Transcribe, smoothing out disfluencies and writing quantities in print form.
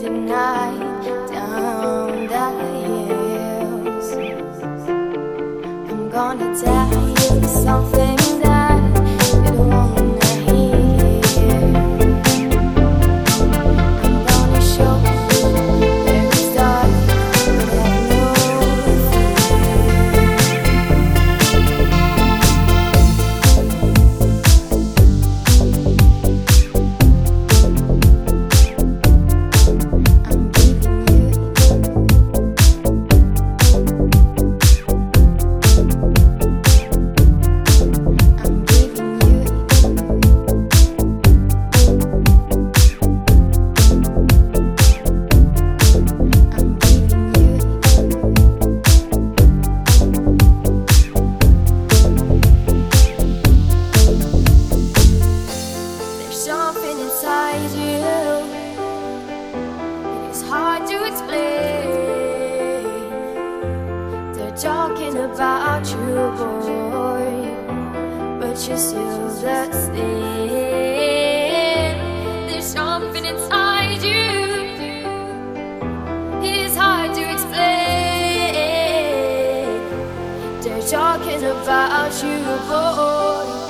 night down the hills. I'm gonna tell you something that you don't wanna hear. I'm gonna show you where it's dark but have no something inside you. It is hard to explain. They're talking about you, boy, but you're still the same. There's something inside you. It is hard to explain. They're talking about you, boy.